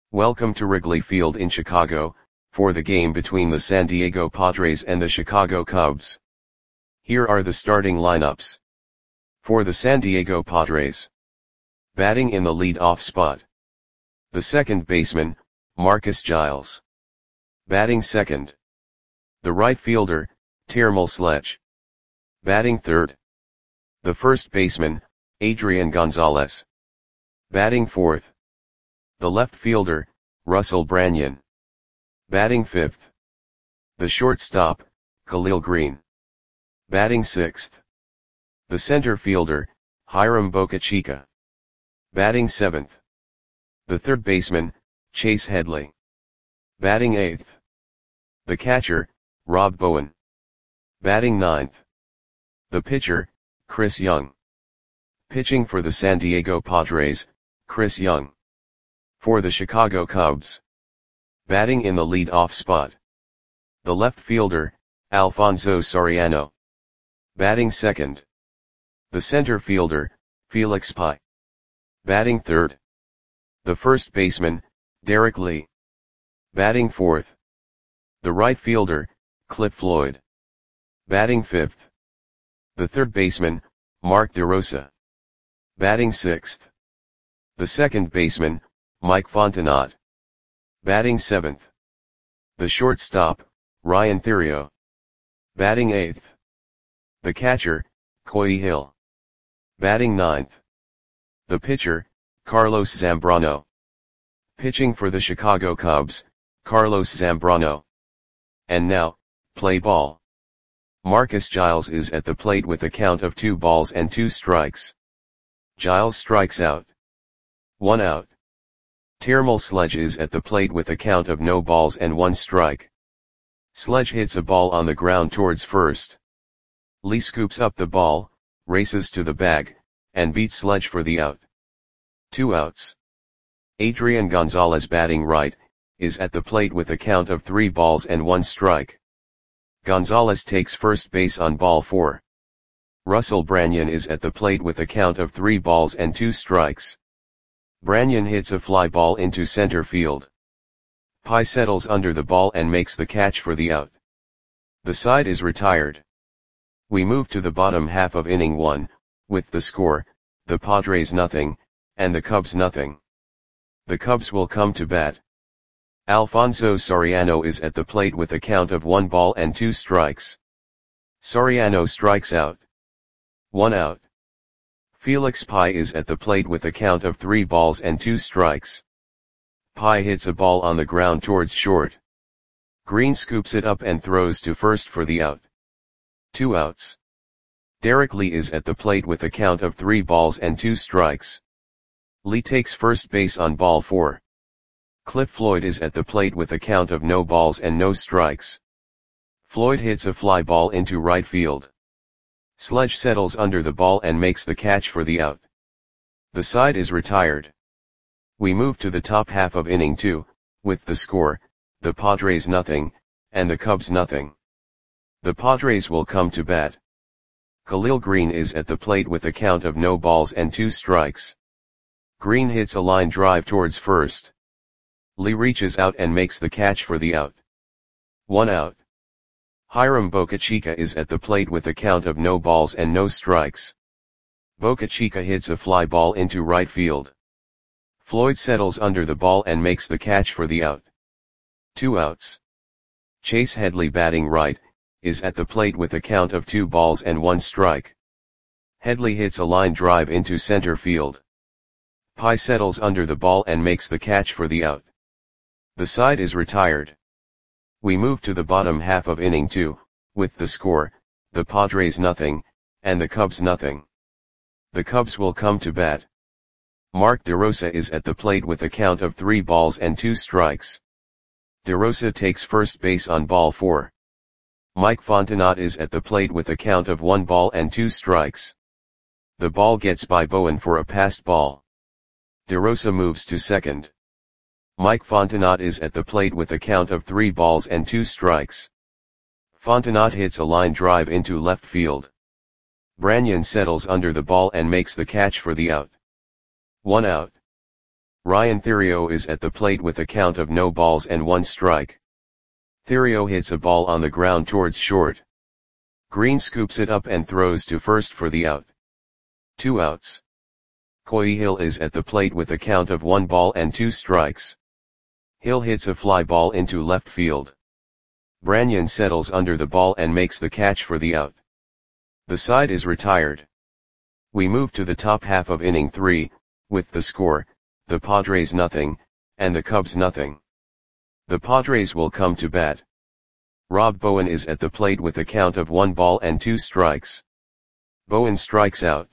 Welcome to Wrigley Field in Chicago, for the game between the San Diego Padres and the Chicago Cubs. Here are the starting lineups. For the San Diego Padres. Batting in the lead-off spot. The second baseman, Marcus Giles. Batting second. The right fielder, Termel Sledge. Batting third. The first baseman, Adrian Gonzalez. Batting fourth. The left fielder, Russell Branyan. Batting fifth. The shortstop, Khalil Greene. Batting sixth. The center fielder, Hiram Bocachica. Batting seventh. The third baseman, Chase Headley. Batting eighth. The catcher, Rob Bowen. Batting ninth. The pitcher, Chris Young. Pitching for the San Diego Padres, Chris Young. For the Chicago Cubs. Batting in the lead-off spot. The left fielder, Alfonso Soriano. Batting second. The center fielder, Felix Pie. Batting third. The first baseman, Derek Lee. Batting fourth. The right fielder, Cliff Floyd. Batting fifth. The third baseman, Mark DeRosa. Batting sixth. The second baseman, Mike Fontenot. Batting seventh. The shortstop, Ryan Theriot. Batting eighth. The catcher, Coy Hill. Batting ninth. The pitcher, Carlos Zambrano. Pitching for the Chicago Cubs, Carlos Zambrano. And now, play ball. Marcus Giles is at the plate with a count of 2 balls and 2 strikes. Giles strikes out. 1 out. Termel Sledge is at the plate with a count of no balls and 1 strike. Sledge hits a ball on the ground towards first. Lee scoops up the ball, races to the bag, and beats Sledge for the out. 2 outs. Adrian Gonzalez, batting right, is at the plate with a count of 3 balls and 1 strike. Gonzalez takes first base on ball 4. Russell Branyan is at the plate with a count of 3 balls and 2 strikes. Branyan hits a fly ball into center field. Pie settles under the ball and makes the catch for the out. The side is retired. We move to the bottom half of inning 1, with the score, the Padres nothing, and the Cubs nothing. The Cubs will come to bat. Alfonso Soriano is at the plate with a count of 1 ball and 2 strikes. Soriano strikes out. 1 out. Felix Pie is at the plate with a count of 3 balls and 2 strikes. Pie hits a ball on the ground towards short. Greene scoops it up and throws to first for the out. 2 outs. Derek Lee is at the plate with a count of 3 balls and 2 strikes. Lee takes first base on ball 4. Cliff Floyd is at the plate with a count of no balls and no strikes. Floyd hits a fly ball into right field. Sledge settles under the ball and makes the catch for the out. The side is retired. We move to the top half of inning 2, with the score, the Padres nothing, and the Cubs nothing. The Padres will come to bat. Khalil Greene is at the plate with a count of no balls and 2 strikes. Greene hits a line drive towards first. Lee reaches out and makes the catch for the out. 1 out. Hiram Bocachica is at the plate with a count of no balls and no strikes. Bocachica hits a fly ball into right field. Floyd settles under the ball and makes the catch for the out. 2 outs. Chase Headley, batting right, is at the plate with a count of 2 balls and 1 strike. Headley hits a line drive into center field. Pie settles under the ball and makes the catch for the out. The side is retired. We move to the bottom half of inning 2, with the score, the Padres nothing, and the Cubs nothing. The Cubs will come to bat. Mark DeRosa is at the plate with a count of 3 balls and 2 strikes. DeRosa takes first base on ball 4. Mike Fontenot is at the plate with a count of 1 ball and 2 strikes. The ball gets by Bowen for a passed ball. DeRosa moves to second. Mike Fontenot is at the plate with a count of 3 balls and 2 strikes. Fontenot hits a line drive into left field. Branyan settles under the ball and makes the catch for the out. 1 out. Ryan Theriot is at the plate with a count of no balls and 1 strike. Theriot hits a ball on the ground towards short. Green scoops it up and throws to first for the out. 2 outs. Coy Hill is at the plate with a count of 1 ball and 2 strikes. Hill hits a fly ball into left field. Branyan settles under the ball and makes the catch for the out. The side is retired. We move to the top half of inning 3, with the score, the Padres nothing, and the Cubs nothing. The Padres will come to bat. Rob Bowen is at the plate with a count of 1 ball and 2 strikes. Bowen strikes out.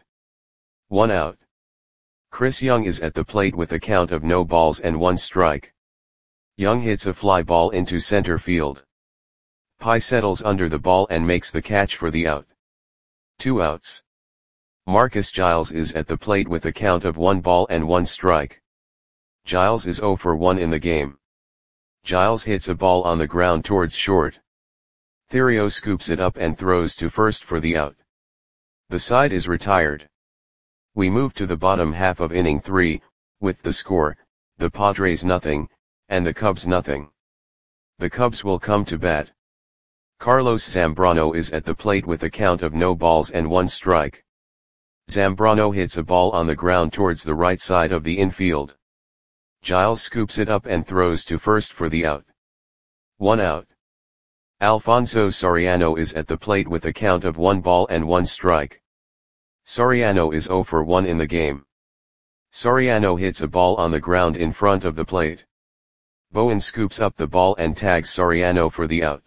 1 out. Chris Young is at the plate with a count of no balls and 1 strike. Young hits a fly ball into center field. Pye settles under the ball and makes the catch for the out. 2 outs. Marcus Giles is at the plate with a count of 1 ball and 1 strike. Giles is 0 for 1 in the game. Giles hits a ball on the ground towards short. Theriot scoops it up and throws to first for the out. The side is retired. We move to the bottom half of inning 3, with the score, the Padres nothing, and the Cubs nothing. The Cubs will come to bat. Carlos Zambrano is at the plate with a count of no balls and 1 strike. Zambrano hits a ball on the ground towards the right side of the infield. Giles scoops it up and throws to first for the out. 1 out. Alfonso Soriano is at the plate with a count of 1 ball and 1 strike. Soriano is 0 for 1 in the game. Soriano hits a ball on the ground in front of the plate. Bowen scoops up the ball and tags Soriano for the out.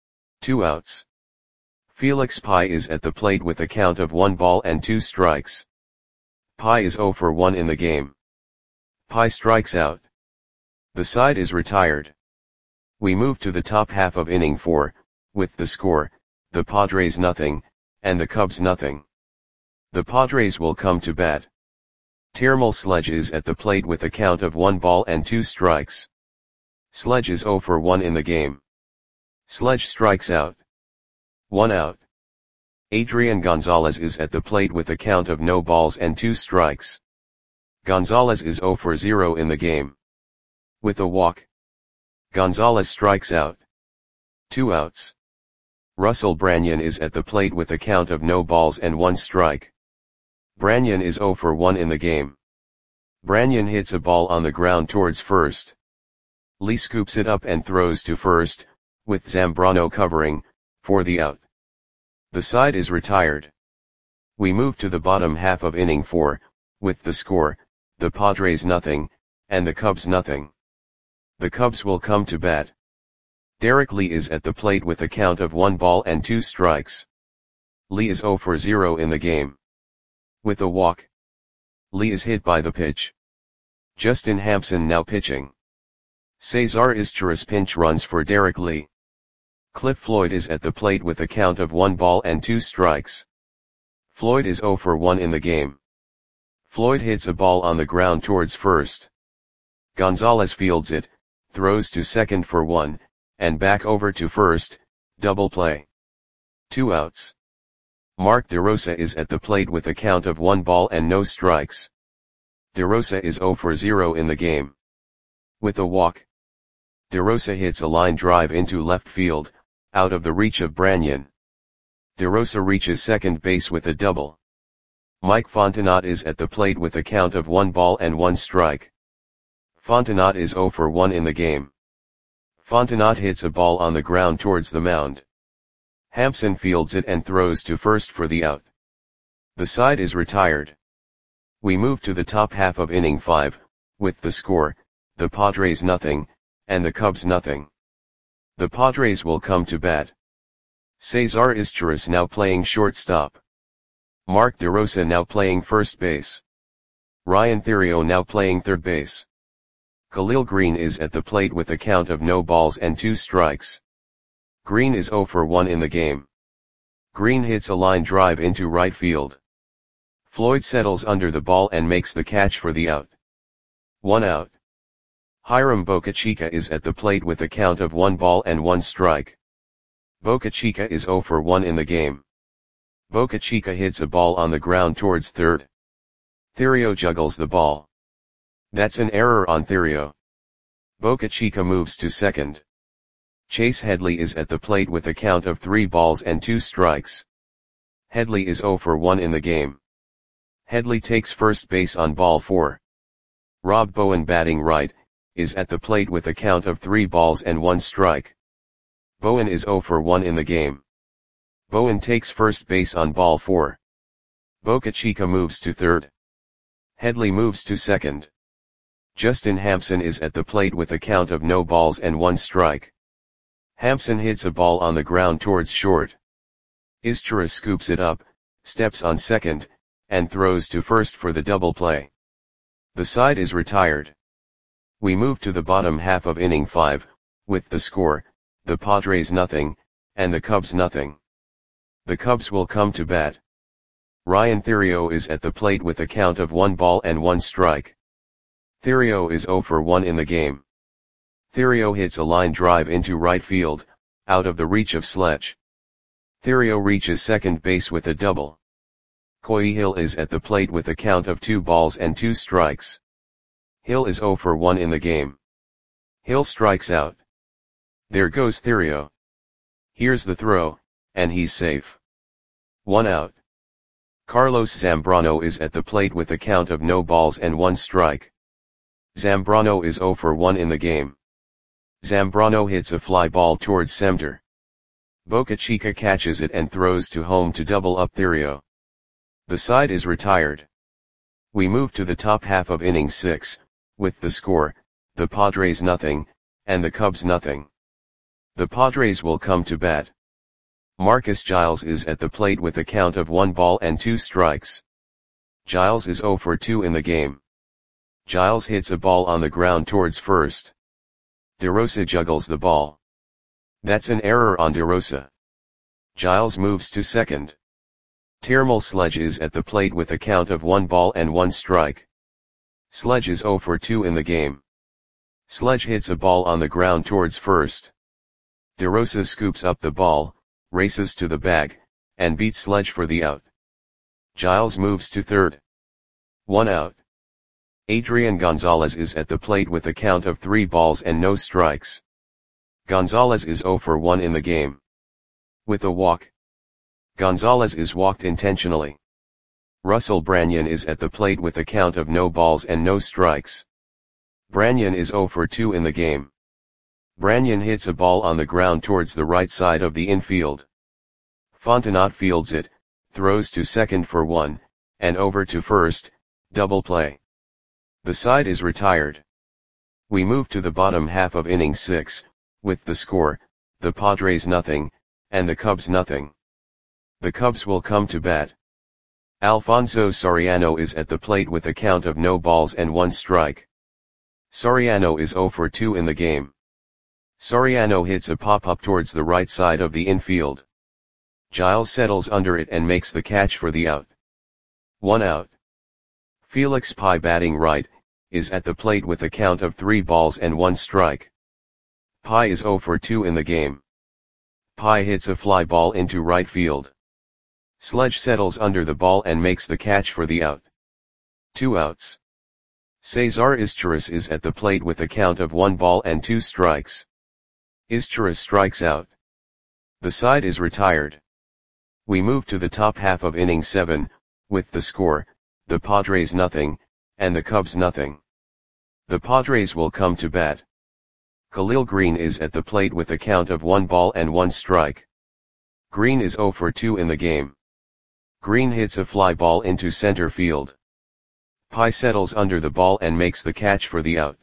2 outs. Felix Pye is at the plate with a count of 1 ball and 2 strikes. Pye is 0 for 1 in the game. Pye strikes out. The side is retired. We move to the top half of inning 4, with the score, the Padres nothing, and the Cubs nothing. The Padres will come to bat. Termal Sledge is at the plate with a count of 1 ball and 2 strikes. Sledge is 0 for 1 in the game. Sledge strikes out. 1 out. Adrian Gonzalez is at the plate with a count of no balls and 2 strikes. Gonzalez is 0 for 0 in the game. With a walk. Gonzalez strikes out. 2 outs. Russell Branyan is at the plate with a count of no balls and 1 strike. Branyan is 0 for 1 in the game. Branyan hits a ball on the ground towards first. Lee scoops it up and throws to first, with Zambrano covering, for the out. The side is retired. We move to the bottom half of inning 4, with the score, the Padres nothing, and the Cubs nothing. The Cubs will come to bat. Derek Lee is at the plate with a count of 1 ball and 2 strikes. Lee is 0 for 0 in the game. With a walk. Lee is hit by the pitch. Justin Hampson now pitching. Cesar Izturis pinch runs for Derek Lee. Cliff Floyd is at the plate with a count of 1 ball and 2 strikes. Floyd is 0 for 1 in the game. Floyd hits a ball on the ground towards first. Gonzalez fields it, throws to second for 1, and back over to first, double play. 2 outs. Mark DeRosa is at the plate with a count of 1 ball and no strikes. DeRosa is 0 for 0 in the game. With a walk. DeRosa hits a line drive into left field, out of the reach of Branyan. DeRosa reaches second base with a double. Mike Fontenot is at the plate with a count of 1 ball and 1 strike. Fontenot is 0 for 1 in the game. Fontenot hits a ball on the ground towards the mound. Hampson fields it and throws to first for the out. The side is retired. We move to the top half of inning 5, with the score, the Padres nothing, and the Cubs nothing. The Padres will come to bat. Cesar Izturis now playing shortstop. Mark DeRosa now playing first base. Ryan Theriot now playing third base. Khalil Green is at the plate with a count of no balls and 2 strikes. Green is 0 for 1 in the game. Green hits a line drive into right field. Floyd settles under the ball and makes the catch for the out. 1 out. Hiram Bocachica is at the plate with a count of 1 ball and 1 strike. Bocachica is 0 for 1 in the game. Bocachica hits a ball on the ground towards third. Theriot juggles the ball. That's an error on Thairo. Boca Chica moves to second. Chase Headley is at the plate with a count of 3 balls and 2 strikes. Headley is 0 for 1 in the game. Headley takes first base on ball 4. Rob Bowen, batting right, is at the plate with a count of 3 balls and 1 strike. Bowen is 0 for 1 in the game. Bowen takes first base on ball 4. Boca Chica moves to third. Headley moves to second. Justin Hampson is at the plate with a count of no balls and 1 strike. Hampson hits a ball on the ground towards short. Izturis scoops it up, steps on second, and throws to first for the double play. The side is retired. We move to the bottom half of inning 5, with the score, the Padres nothing, and the Cubs nothing. The Cubs will come to bat. Ryan Theriot is at the plate with a count of 1 ball and 1 strike. Theriot is 0 for 1 in the game. Theriot hits a line drive into right field, out of the reach of Sledge. Theriot reaches second base with a double. Coy Hill is at the plate with a count of 2 balls and 2 strikes. Hill is 0 for 1 in the game. Hill strikes out. There goes Theriot. Here's the throw, and he's safe. 1 out. Carlos Zambrano is at the plate with a count of no balls and 1 strike. Zambrano is 0 for 1 in the game. Zambrano hits a fly ball towards center. Boca Chica catches it and throws to home to double up Theriot. The side is retired. We move to the top half of inning 6, with the score, the Padres nothing, and the Cubs nothing. The Padres will come to bat. Marcus Giles is at the plate with a count of 1 ball and 2 strikes. Giles is 0 for 2 in the game. Giles hits a ball on the ground towards first. DeRosa juggles the ball. That's an error on DeRosa. Giles moves to second. Termal Sledge is at the plate with a count of 1 ball and 1 strike. Sledge is 0 for 2 in the game. Sledge hits a ball on the ground towards first. DeRosa scoops up the ball, races to the bag, and beats Sledge for the out. Giles moves to third. 1 out. Adrian Gonzalez is at the plate with a count of 3 balls and no strikes. Gonzalez is 0 for 1 in the game. With a walk. Gonzalez is walked intentionally. Russell Branyan is at the plate with a count of no balls and no strikes. Branyan is 0 for 2 in the game. Branyan hits a ball on the ground towards the right side of the infield. Fontenot fields it, throws to second for 1, and over to first, double play. The side is retired. We move to the bottom half of inning 6, with the score, the Padres nothing, and the Cubs nothing. The Cubs will come to bat. Alfonso Soriano is at the plate with a count of no balls and 1 strike. Soriano is 0 for 2 in the game. Soriano hits a pop-up towards the right side of the infield. Giles settles under it and makes the catch for the out. 1 out. Felix Pie, batting right, is at the plate with a count of 3 balls and 1 strike. Pie is 0 for 2 in the game. Pie hits a fly ball into right field. Sledge settles under the ball and makes the catch for the out. 2 outs. Cesar Izturis is at the plate with a count of 1 ball and 2 strikes. Izturis strikes out. The side is retired. We move to the top half of inning 7, with the score, the Padres nothing, and the Cubs nothing. The Padres will come to bat. Khalil Green is at the plate with a count of 1 ball and 1 strike. Green is 0 for 2 in the game. Green hits a fly ball into center field. Pie settles under the ball and makes the catch for the out.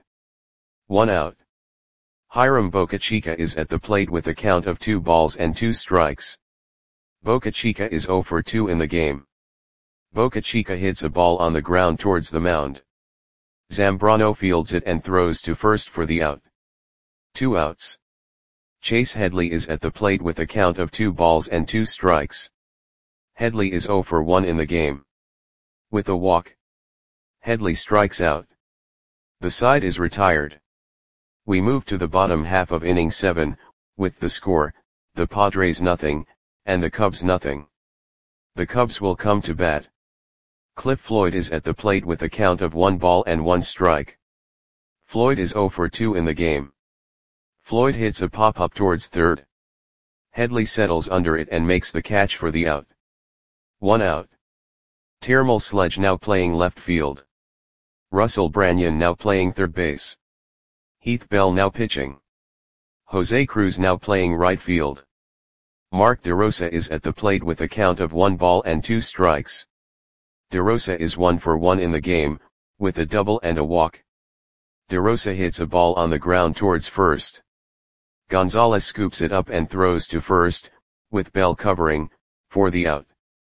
1 out. Hiram Boca Chica is at the plate with a count of 2 balls and 2 strikes. Boca Chica is 0 for 2 in the game. Boca Chica hits a ball on the ground towards the mound. Zambrano fields it and throws to first for the out. 2 outs. Chase Headley is at the plate with a count of 2 balls and 2 strikes. Headley is 0 for 1 in the game. With a walk. Headley strikes out. The side is retired. We move to the bottom half of inning 7, with the score, the Padres nothing, and the Cubs nothing. The Cubs will come to bat. Cliff Floyd is at the plate with a count of 1 ball and 1 strike. Floyd is 0 for 2 in the game. Floyd hits a pop-up towards third. Headley settles under it and makes the catch for the out. 1 out. Tyrrell Sledge now playing left field. Russell Branyan now playing third base. Heath Bell now pitching. Jose Cruz now playing right field. Mark DeRosa is at the plate with a count of 1 ball and 2 strikes. DeRosa is 1 for 1 in the game, with a double and a walk. DeRosa hits a ball on the ground towards first. Gonzalez scoops it up and throws to first, with Bell covering, for the out.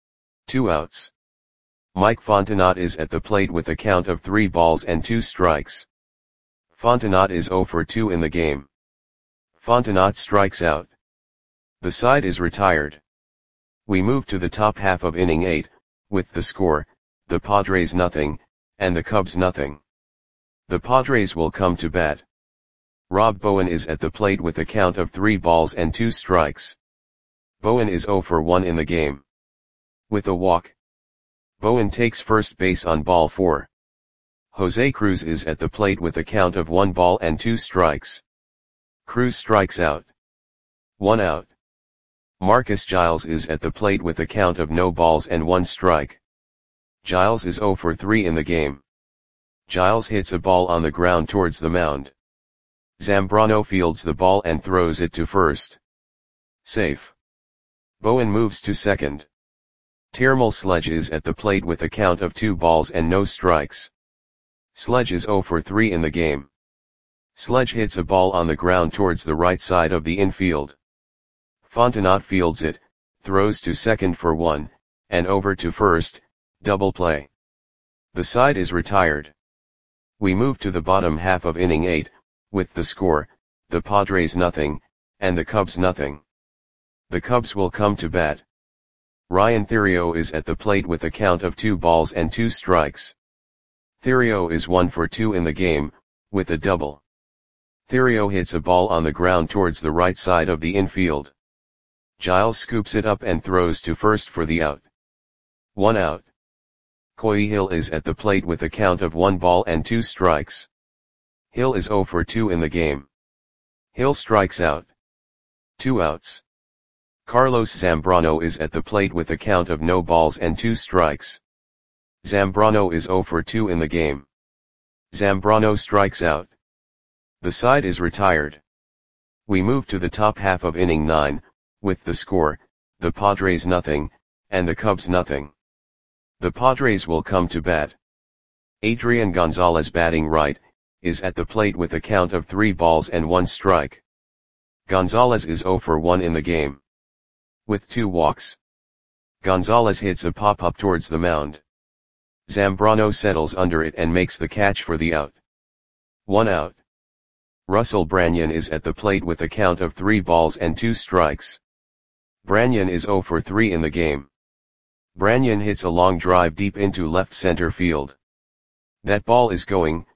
2 outs. Mike Fontenot is at the plate with a count of 3 balls and 2 strikes. Fontenot is 0 for 2 in the game. Fontenot strikes out. The side is retired. We move to the top half of inning 8, with the score, the Padres nothing, and the Cubs nothing. The Padres will come to bat. Rob Bowen is at the plate with a count of 3 balls and 2 strikes. Bowen is 0 for 1 in the game. With a walk. Bowen takes first base on ball 4. Jose Cruz is at the plate with a count of 1 ball and 2 strikes. Cruz strikes out. 1 out. Marcus Giles is at the plate with a count of no balls and 1 strike. Giles is 0 for 3 in the game. Giles hits a ball on the ground towards the mound. Zambrano fields the ball and throws it to first. Safe. Bowen moves to second. Tyrrell Sledge is at the plate with a count of 2 balls and no strikes. Sledge is 0 for 3 in the game. Sledge hits a ball on the ground towards the right side of the infield. Fontenot fields it, throws to second for 1, and over to first, double play. The side is retired. We move to the bottom half of inning 8, with the score, the Padres nothing, and the Cubs nothing. The Cubs will come to bat. Ryan Theriot is at the plate with a count of 2 balls and 2 strikes. Theriot is 1 for 2 in the game, with a double. Theriot hits a ball on the ground towards the right side of the infield. Giles scoops it up and throws to first for the out. 1 out. Coy Hill is at the plate with a count of 1 ball and 2 strikes. Hill is 0 for 2 in the game. Hill strikes out. 2 outs. Carlos Zambrano is at the plate with a count of no balls and 2 strikes. Zambrano is 0 for 2 in the game. Zambrano strikes out. The side is retired. We move to the top half of inning 9, with the score, the Padres nothing, and the Cubs nothing. The Padres will come to bat. Adrian Gonzalez batting right, is at the plate with a count of 3 balls and 1 strike. Gonzalez is 0 for 1 in the game. With 2 walks. Gonzalez hits a pop-up towards the mound. Zambrano settles under it and makes the catch for the out. 1 out. Russell Branyan is at the plate with a count of 3 balls and 2 strikes. Branyan is 0 for 3 in the game. Branyan hits a long drive deep into left center field. That ball is gone.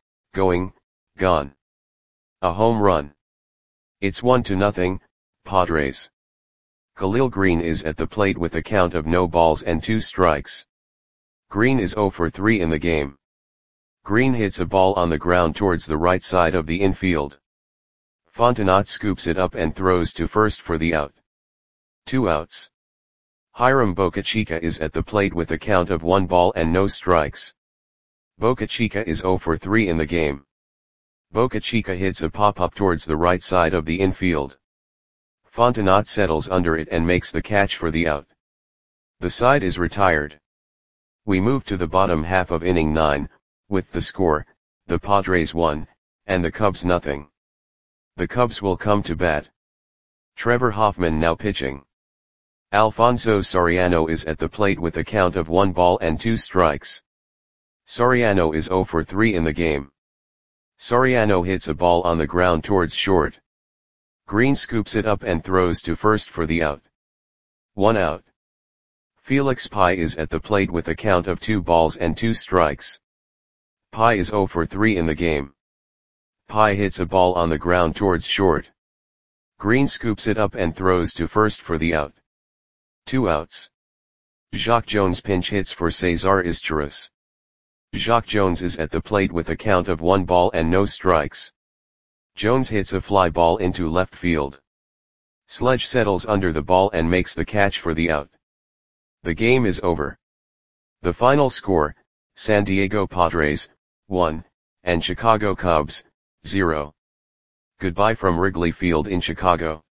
A home run. It's 1-0, Padres. Khalil Green is at the plate with a count of no balls and 2 strikes. Green is 0 for 3 in the game. Green hits a ball on the ground towards the right side of the infield. Fontenot scoops it up and throws to first for the out. 2 outs. Hiram Bocachica is at the plate with a count of 1 ball and no strikes. Bocachica is 0 for 3 in the game. Bocachica hits a pop-up towards the right side of the infield. Fontenot settles under it and makes the catch for the out. The side is retired. We move to the bottom half of inning 9, with the score, the Padres 1, and the Cubs nothing. The Cubs will come to bat. Trevor Hoffman now pitching. Alfonso Soriano is at the plate with a count of 1 ball and 2 strikes. Soriano is 0 for 3 in the game. Soriano hits a ball on the ground towards short. Green scoops it up and throws to first for the out. 1 out. Felix Pie is at the plate with a count of 2 balls and 2 strikes. Pie is 0 for 3 in the game. Pie hits a ball on the ground towards short. Green scoops it up and throws to first for the out. 2 outs. Jacque Jones pinch hits for Cesar Izturis. Jacque Jones is at the plate with a count of 1 ball and no strikes. Jones hits a fly ball into left field. Sledge settles under the ball and makes the catch for the out. The game is over. The final score, San Diego Padres, 1, and Chicago Cubs, 0. Goodbye from Wrigley Field in Chicago.